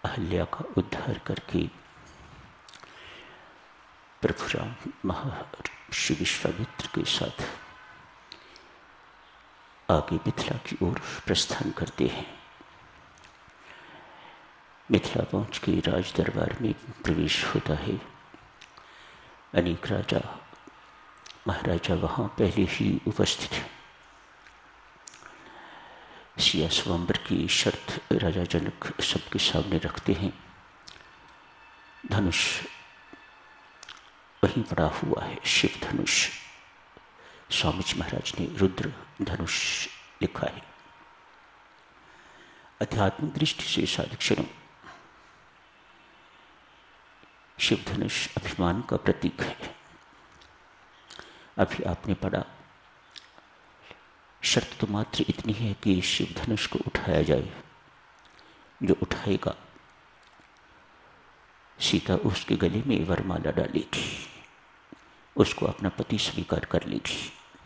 अहल्या का उद्धार करके प्रभु राम महर्षि विश्वामित्र के साथ आगे मिथिला की ओर प्रस्थान करते हैं। मिथिला पहुंच के राज दरबार में प्रवेश होता है। अनेक राजा महाराजा वहां पहले ही उपस्थित हैं। सिया स्वयंवर की शर्त राजा जनक सबके सामने रखते हैं। धनुष वहीं पड़ा हुआ है, शिव धनुष। स्वामी जी महाराज ने रुद्र धनुष लिखा है। आध्यात्मिक दृष्टि से साधक शिव धनुष अभिमान का प्रतीक है। अभी आपने पढ़ा, शर्त तो मात्र इतनी है कि शिव धनुष को उठाया जाए। जो उठाएगा, सीता उसके गले में वरमाला डालेगी, उसको अपना पति स्वीकार कर लेगी।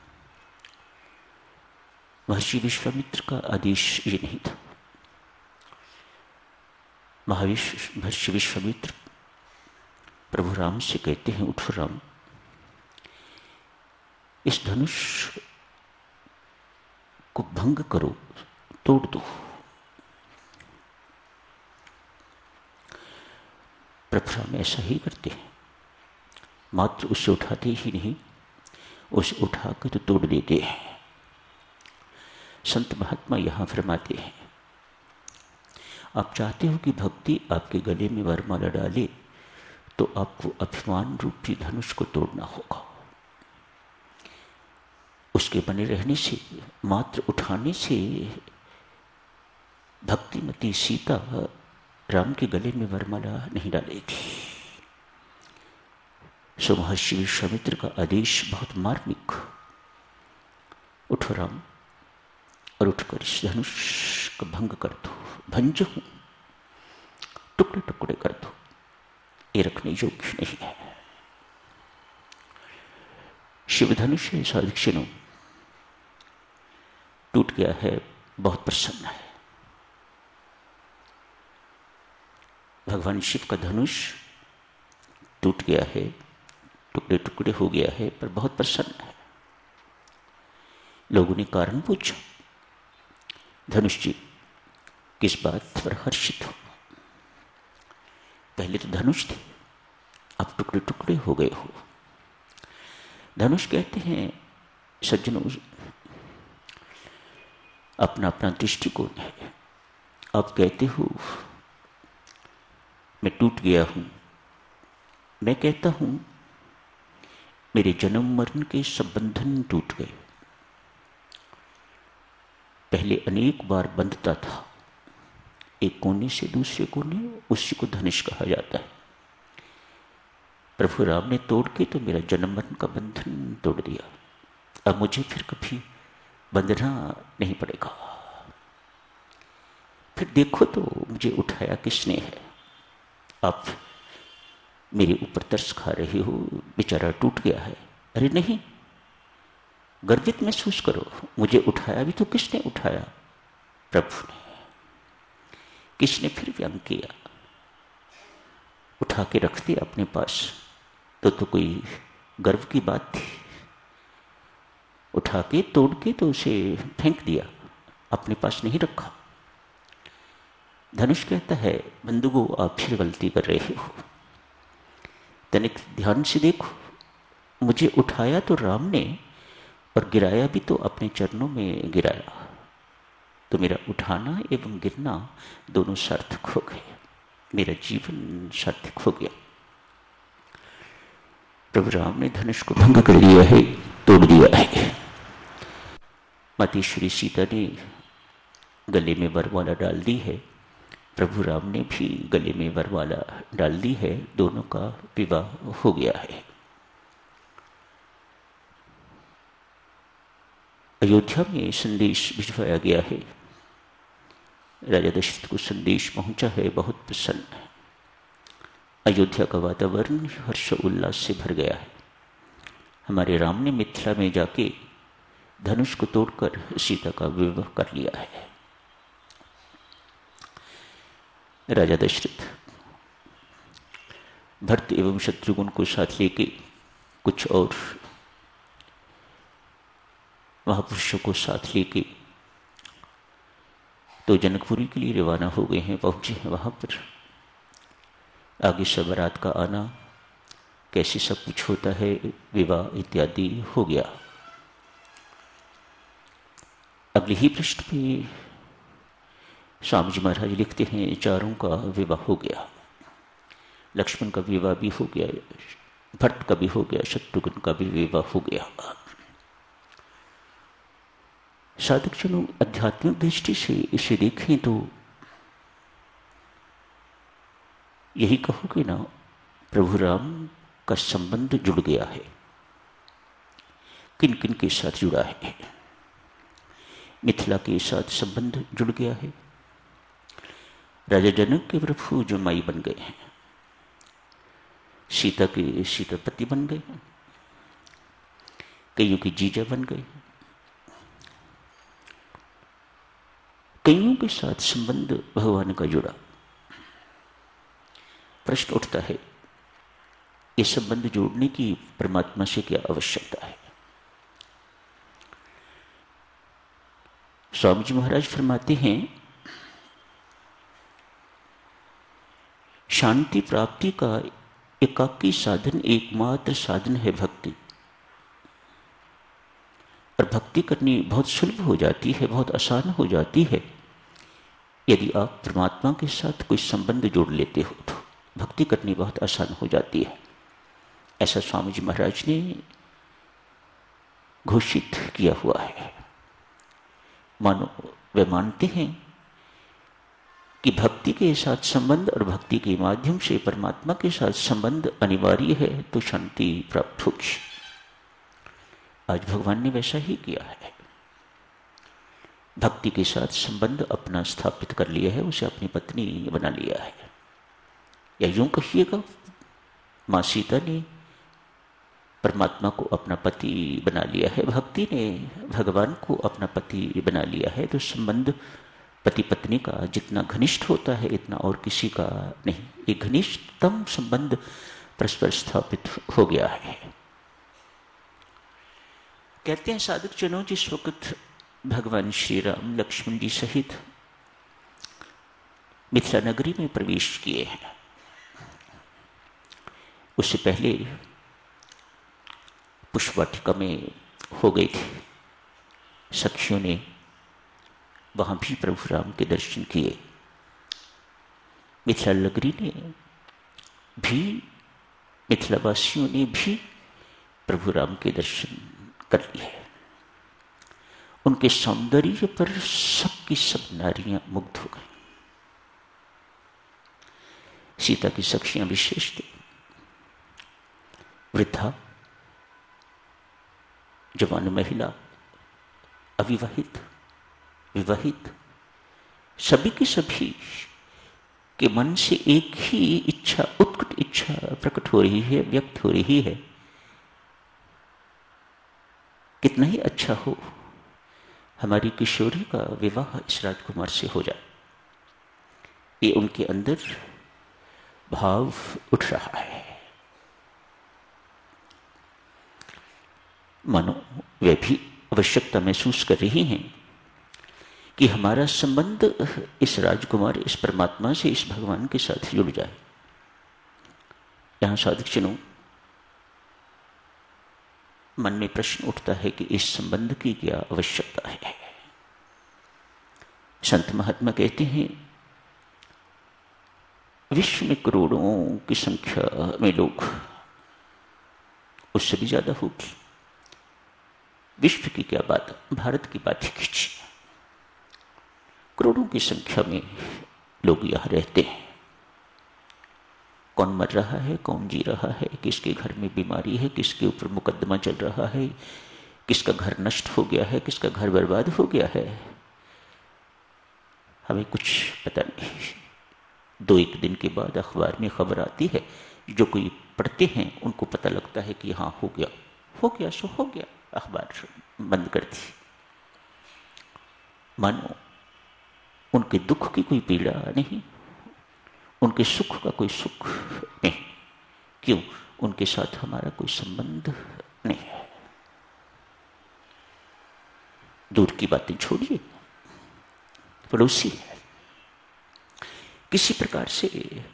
महर्षि विश्वामित्र का आदेश ये नहीं था। महर्षि विश्वामित्र प्रभु राम से कहते हैं, उठो राम, इस धनुष को भंग करो, तोड़ दो। प्रभु राम ऐसा ही करते हैं। मात्र उसे उठाते ही नहीं, उसे उठाकर तो तोड़ देते हैं। संत महात्मा यहां फरमाते हैं, आप चाहते हो कि भक्ति आपके गले में वरमाला डाले, तो आपको अभिमान रूपी धनुष को तोड़ना होगा। उसके बने रहने से, मात्र उठाने से भक्तिमती सीता राम के गले में वरमाला नहीं डालेगी। सो महर्षि विश्वामित्र का आदेश बहुत मार्मिक। उठो राम, और उठकर इस धनुष का भंग कर दो, भंज हूं, टुकड़े टुकड़े कर दो, ये रखने योग्य नहीं है। शिव धनुष साधक टूट गया है, बहुत प्रसन्न है। भगवान शिव का धनुष टूट गया है, टुकड़े टुकड़े हो गया है, पर बहुत प्रसन्न है। लोगों ने कारण पूछा, धनुष जी किस बात पर हर्षित हो? पहले तो धनुष थे, अब टुकड़े टुकड़े हो गए हो। धनुष कहते हैं सज्जनों, अपना अपना दृष्टिकोण है। आप कहते हो मैं टूट गया हूं, मैं कहता हूं मेरे जन्म मरण के सब बंधन टूट गए। पहले अनेक बार बंधता था, एक कोने से दूसरे कोने, उसी को धनुष कहा जाता है। प्रभु राम ने तोड़ के तो मेरा जन्म मरण का बंधन तोड़ दिया। अब मुझे फिर कभी बंधना नहीं पड़ेगा। फिर देखो तो मुझे उठाया किसने है। आप मेरे ऊपर तरस खा रहे हो, बेचारा टूट गया है। अरे नहीं, गर्वित महसूस करो, मुझे उठाया भी तो किसने उठाया? प्रभु ने। किसने फिर व्यंग किया? उठा के रख दिया अपने पास, तो कोई गर्व की बात थी। उठा के तोड़ के तो उसे फेंक दिया, अपने पास नहीं रखा। धनुष कहता है, बंधुओं आप फिर गलती कर रहे हो। तनिक ध्यान से देखो, मुझे उठाया तो राम ने, और गिराया भी तो अपने चरणों में गिराया। तो मेरा उठाना एवं गिरना दोनों सार्थक हो गए, मेरा जीवन सार्थक हो गया। प्रभु राम ने धनुष को भंग कर दिया है, तोड़ दिया है। मातेश्वरी सीता ने गले में वरमाला डाल दी है, प्रभु राम ने भी गले में वरमाला डाल दी है। दोनों का विवाह हो गया है। अयोध्या में संदेश भिजवाया गया है। राजा दशरथ को संदेश पहुंचा है, बहुत प्रसन्न है। अयोध्या का वातावरण हर्ष उल्लास से भर गया है। हमारे राम ने मिथिला में जाके धनुष को तोड़कर सीता का विवाह कर लिया है। राजा दशरथ भरत एवं शत्रुघ्न को साथ लेके कुछ और महापुरुषों को साथ लेके तो जनकपुरी के लिए रवाना हो गए हैं, पहुंचे हैं वहां पर। आगे सब बारात का आना, कैसे सब कुछ होता है, विवाह इत्यादि हो गया। अगले ही पृष्ठ पे स्वामी जी महाराज लिखते हैं, चारों का विवाह हो गया। लक्ष्मण का विवाह भी हो गया, भरत का भी हो गया, शत्रुघ्न का भी विवाह हो गया। साधक जनों, आध्यात्मिक दृष्टि से इसे देखें तो यही कहोगे ना, प्रभु राम का संबंध जुड़ गया है। किन किन के साथ जुड़ा है? मिथिला के साथ संबंध जुड़ गया है। राजा जनक के प्रभु जो माई बन गए हैं, सीता के सीतापति बन गए हैं, कईयों के जीजा बन गए हैं, कईयों के साथ संबंध भगवान का जुड़ा। प्रश्न उठता है, ये संबंध जोड़ने की परमात्मा से क्या आवश्यकता है? स्वामी जी महाराज फरमाते हैं, शांति प्राप्ति का एकाकी साधन, एकमात्र साधन है भक्ति। और भक्ति करनी बहुत सुलभ हो जाती है, बहुत आसान हो जाती है यदि आप परमात्मा के साथ कोई संबंध जोड़ लेते हो तो भक्ति करनी बहुत आसान हो जाती है। ऐसा स्वामी जी महाराज ने घोषित किया हुआ है। मानो वे मानते हैं कि भक्ति के साथ संबंध और भक्ति के माध्यम से परमात्मा के साथ संबंध अनिवार्य है तो शांति प्राप्त होगी। आज भगवान ने वैसा ही किया है। भक्ति के साथ संबंध अपना स्थापित कर लिया है, उसे अपनी पत्नी बना लिया है। या यूं कहिएगा, मां सीता ने परमात्मा को अपना पति बना लिया है, भक्ति ने भगवान को अपना पति बना लिया है। तो संबंध पति पत्नी का जितना घनिष्ठ होता है इतना और किसी का नहीं। एक घनिष्ठतम संबंध परस्पर स्थापित हो गया है। कहते हैं साधक जनों, जिस वक्त भगवान श्री राम लक्ष्मण जी सहित मिथिला नगरी में प्रवेश किए हैं, उससे पहले पुष्पवाटिका में हो गए थे। सखियों ने वहां भी प्रभु राम के दर्शन किए। मिथिला नगरी ने भी, मिथिलावासियों ने भी प्रभु राम के दर्शन कर लिए। उनके सौंदर्य पर सबकी सब नारियां मुग्ध हो गई। सीता की सखियां विशेष थी। वृद्धा, जवान महिला, अविवाहित, विवाहित, सभी की सभी के मन से एक ही इच्छा, उत्कट इच्छा प्रकट हो रही है, व्यक्त हो रही है। कितना ही अच्छा हो हमारी किशोरी का विवाह इस राजकुमार से हो जाए, ये उनके अंदर भाव उठ रहा है। मानो वे भी आवश्यकता महसूस कर रही हैं कि हमारा संबंध इस राजकुमार, इस परमात्मा से, इस भगवान के साथ जुड़ जाए। यहां साधकजनों, मन में प्रश्न उठता है कि इस संबंध की क्या आवश्यकता है। संत महात्मा कहते हैं, विश्व में करोड़ों की संख्या में लोग, उससे भी ज्यादा होगी। विश्व की क्या बात, भारत की बात ही कीजिए। करोड़ों की संख्या में लोग यहां रहते हैं। कौन मर रहा है, कौन जी रहा है, किसके घर में बीमारी है, किसके ऊपर मुकदमा चल रहा है, किसका घर नष्ट हो गया है, किसका घर बर्बाद हो गया है, हमें कुछ पता नहीं। 2-1 दिन के बाद अखबार में खबर आती है, जो कोई पढ़ते हैं उनको पता लगता है कि हाँ हो गया सो हो गया, अखबार बंद कर दी। मानो उनके दुख की कोई पीड़ा नहीं, उनके सुख का कोई सुख नहीं। क्यों? उनके साथ हमारा कोई संबंध नहीं है। दूर की बातें छोड़िए, पड़ोसी है, किसी प्रकार से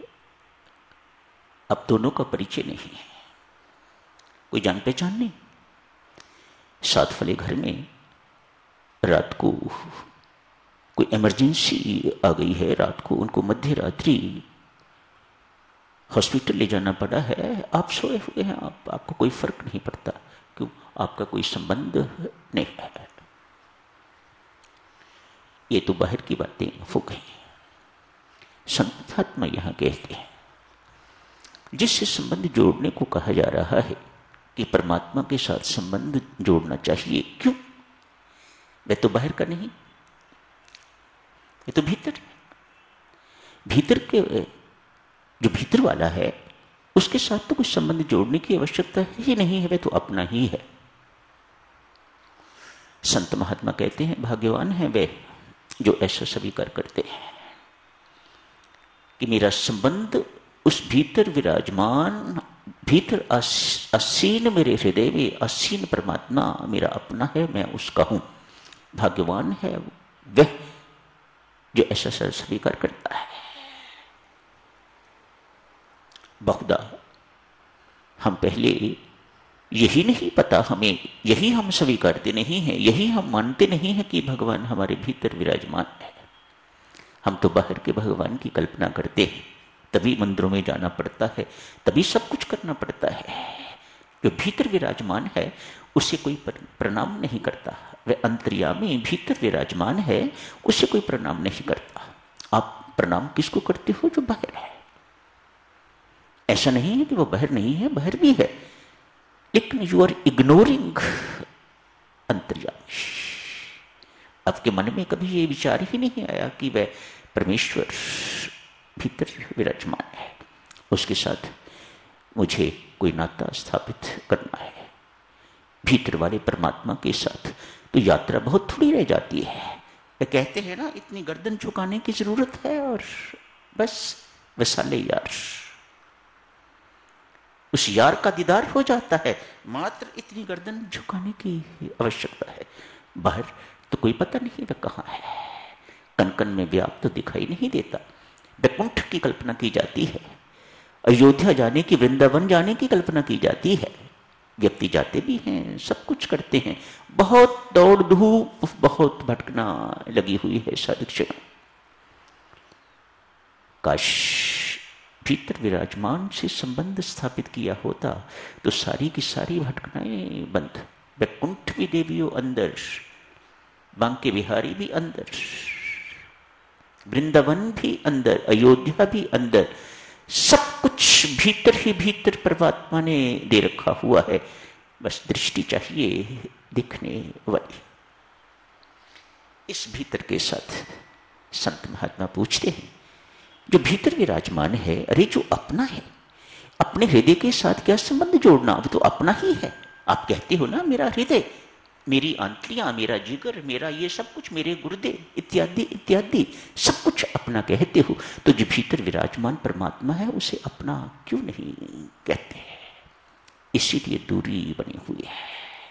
अब दोनों का परिचय नहीं है, कोई जान पहचान नहीं। साथ वाले घर में रात को कोई इमरजेंसी आ गई है, रात को उनको मध्य रात्रि हॉस्पिटल ले जाना पड़ा है, आप सोए हुए हैं, आपको कोई फर्क नहीं पड़ता। क्यों? आपका कोई संबंध नहीं है। ये तो बाहर की बातें हो गई। संत महात्मा यहां कहते हैं जिससे संबंध जोड़ने को कहा जा रहा है कि परमात्मा के साथ संबंध जोड़ना चाहिए। क्यों? वह तो बाहर का नहीं, ये तो भीतर है। भीतर के जो भीतर वाला है उसके साथ तो कुछ संबंध जोड़ने की आवश्यकता ही नहीं है, वह तो अपना ही है। संत महात्मा कहते हैं भाग्यवान है वे जो ऐसा स्वीकार करते हैं कि मेरा संबंध उस भीतर विराजमान, भीतर आसीन मेरे हृदय में आसीन परमात्मा मेरा अपना है, मैं उसका हूं। भाग्यवान है वह जो ऐसा स्वीकार करता है। बहुधा हम पहले यही नहीं पता, हमें यही हम स्वीकारते नहीं हैं, यही हम मानते नहीं हैं कि भगवान हमारे भीतर विराजमान है। हम तो बाहर के भगवान की कल्पना करते हैं, तभी मंदिरों में जाना पड़ता है, तभी सब कुछ करना पड़ता है। जो भीतर विराजमान है उसे कोई प्रणाम नहीं करता। वह अंतर्यामी भीतर विराजमान है, उसे कोई प्रणाम नहीं करता। आप प्रणाम किसको करते हो? जो बाहर है। ऐसा नहीं है कि वो बाहर नहीं है, बाहर भी है, लेकिन यू आर इग्नोरिंग अंतर्यामी। आपके मन में कभी ये विचार ही नहीं आया कि वह परमेश्वर भीतर विराजमान है, उसके साथ मुझे कोई नाता स्थापित करना है। भीतर वाले परमात्मा के साथ तो यात्रा बहुत थोड़ी रह जाती है। वे कहते हैं ना, इतनी गर्दन झुकाने की जरूरत है और बस वैसाले यार, उस यार का दीदार हो जाता है, मात्र इतनी गर्दन झुकाने की आवश्यकता है। बाहर तो कोई पता नहीं वह कहाँ है, कन कन में व्याप्त तो दिखाई नहीं देता। वैकुंठ की कल्पना की जाती है, अयोध्या जाने की, वृंदावन जाने की कल्पना की जाती है। व्यक्ति जाते भी हैं, सब कुछ करते हैं, बहुत दौड़ धूप, बहुत भटकना लगी हुई है साधक। काश भीतर विराजमान से संबंध स्थापित किया होता तो सारी की सारी भटकनाएं बंद। वैकुंठ भी देवियों अंदर, बांके बिहारी भी अंदर, वृंदावन भी अंदर, अयोध्या भी अंदर, सब कुछ भीतर ही भीतर परमात्मा ने दे रखा हुआ है। बस दृष्टि चाहिए दिखने वाली। इस भीतर के साथ संत महात्मा पूछते हैं, जो भीतर विराजमान है, अरे जो अपना है, अपने हृदय के साथ क्या संबंध जोड़ना? वो तो अपना ही है। आप कहते हो ना, मेरा हृदय, मेरी आंतरियां, मेरा जिगर, मेरा ये सब कुछ, मेरे गुर्दे इत्यादि इत्यादि सब कुछ अपना कहते हो, तो जो भीतर विराजमान परमात्मा है उसे अपना क्यों नहीं कहते? इसीलिए दूरी बनी हुई है।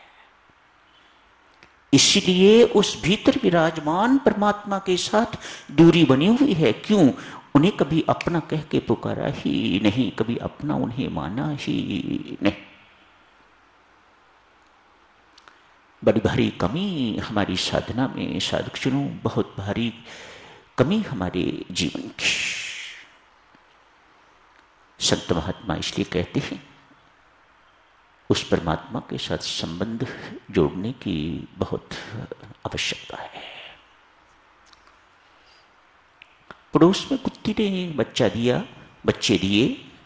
इसीलिए उस भीतर विराजमान परमात्मा के साथ दूरी बनी हुई है। क्यों? उन्हें कभी अपना कह के पुकारा ही नहीं, कभी अपना उन्हें माना ही नहीं। बड़ी भारी कमी हमारी साधना में, साधकजनों, बहुत भारी कमी हमारे जीवन की। संत महात्मा इसलिए कहते हैं उस परमात्मा के साथ संबंध जोड़ने की बहुत आवश्यकता है। पड़ोस में कुत्ती ने बच्चे दिए,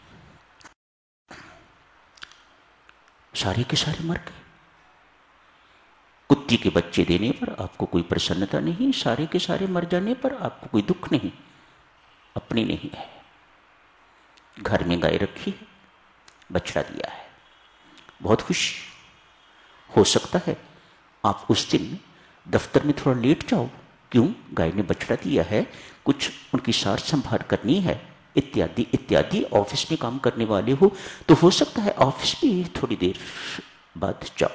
सारे के सारे मर गए। कुत्ती के बच्चे देने पर आपको कोई प्रसन्नता नहीं, सारे के सारे मर जाने पर आपको कोई दुख नहीं, अपनी नहीं है। घर में गाय रखी है, बछड़ा दिया है, बहुत खुशी। हो सकता है आप उस दिन दफ्तर में थोड़ा लेट जाओ। क्यों? गाय ने बछड़ा दिया है, कुछ उनकी सार संभाल करनी है, इत्यादि इत्यादि। ऑफिस में काम करने वाले हो तो हो सकता है ऑफिस भी थोड़ी देर बाद जाओ।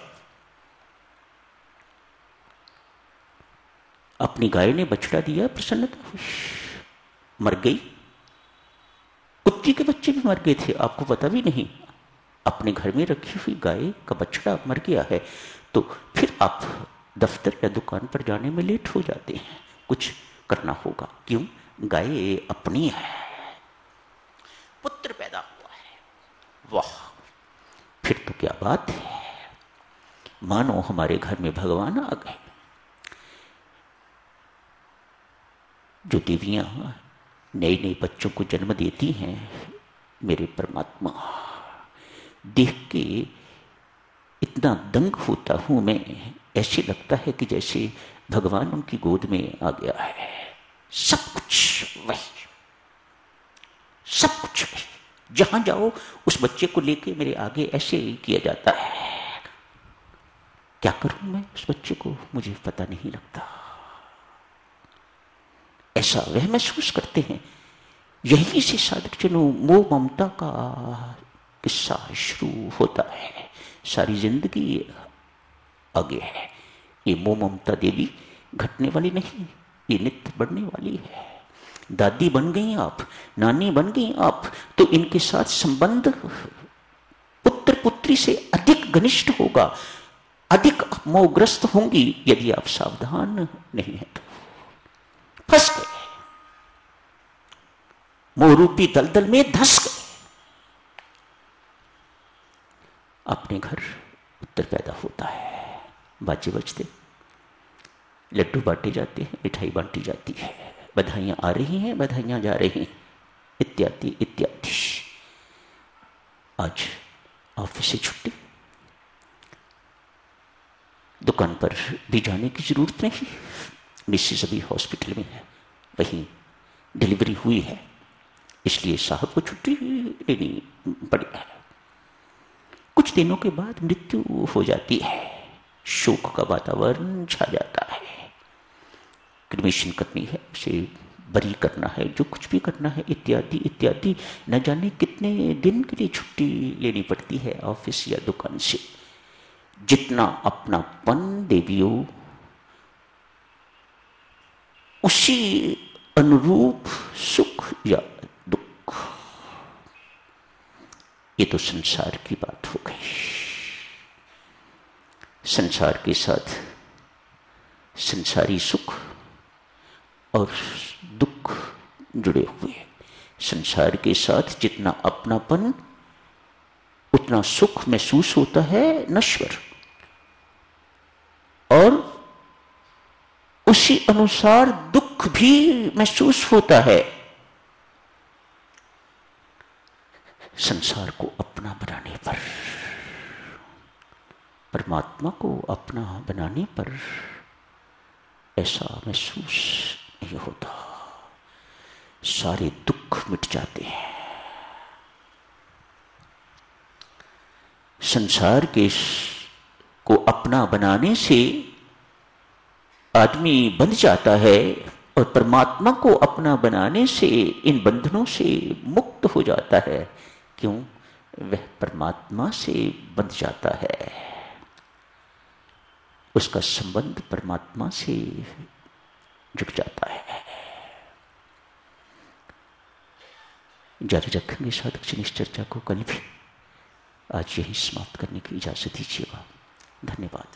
अपनी गाय ने बछड़ा दिया, प्रसन्नता हुई, मर गई। कुत्ती के बच्चे भी मर गए थे, आपको पता भी नहीं। अपने घर में रखी हुई गाय का बछड़ा मर गया है तो फिर आप दफ्तर या दुकान पर जाने में लेट हो जाते हैं। कुछ करना होगा, क्यों? गाय अपनी है, पुत्र पैदा हुआ है, वाह, फिर तो क्या बात है। मानो हमारे घर में भगवान आ गए। जो देवियां नए नए बच्चों को जन्म देती हैं, मेरे परमात्मा, देख के इतना दंग होता हूं मैं। ऐसे लगता है कि जैसे भगवान उनकी गोद में आ गया है। सब कुछ वही, सब कुछ वही। जहां जाओ उस बच्चे को लेके मेरे आगे ऐसे ही किया जाता है। क्या करूं मैं उस बच्चे को, मुझे पता नहीं लगता। ऐसा वह महसूस करते हैं। यही से साधक जनों मोह ममता का किस्सा शुरू होता है। सारी जिंदगी आगे है। ये मोह ममता देवी घटने वाली नहीं, ये नित्य बढ़ने वाली है। दादी बन गई आप, नानी बन गई आप, तो इनके साथ संबंध पुत्र पुत्री से अधिक घनिष्ठ होगा, अधिक मोहग्रस्त होंगी यदि आप सावधान नहीं है तो। फंस गए, मोहरूपी दलदल में धंस गए। अपने घर उत्तर पैदा होता है, बाजे बजते, लड्डू बांटे जाते हैं, मिठाई बांटी जाती है, बधाइयां आ रही हैं, बधाइयां जा रही हैं, इत्यादि इत्यादि। आज ऑफिस से छुट्टी, दुकान पर भी जाने की जरूरत नहीं, मिसेस अभी हॉस्पिटल में है, वहीं डिलीवरी हुई है, इसलिए साहब को छुट्टी लेनी पड़ी है। कुछ दिनों के बाद मृत्यु हो जाती है, शोक का वातावरण छा जाता है। क्रिमेशन करनी है, उसे बरी करना है, जो कुछ भी करना है, इत्यादि इत्यादि। न जाने कितने दिन के लिए छुट्टी लेनी पड़ती है ऑफिस या दुकान से। जितना अपनापन देवियों, उसी अनुरूप सुख या दुख। ये तो संसार की बात हो गई। संसार के साथ संसारी सुख और दुख जुड़े हुए। संसार के साथ जितना अपनापन, उतना सुख महसूस होता है नश्वर, और उसी अनुसार दुख भी महसूस होता है। संसार को अपना बनाने पर, परमात्मा को अपना बनाने पर ऐसा महसूस नहीं होता। सारे दुख मिट जाते हैं। संसार के को अपना बनाने से आदमी बंध जाता है, और परमात्मा को अपना बनाने से इन बंधनों से मुक्त हो जाता है। क्यों? वह परमात्मा से बंध जाता है, उसका संबंध परमात्मा से जुड़ जाता है। जारी रखेंगे साधक जी इस चर्चा को कल भी। आज यही समाप्त करने की इजाजत दीजिएगा। धन्यवाद।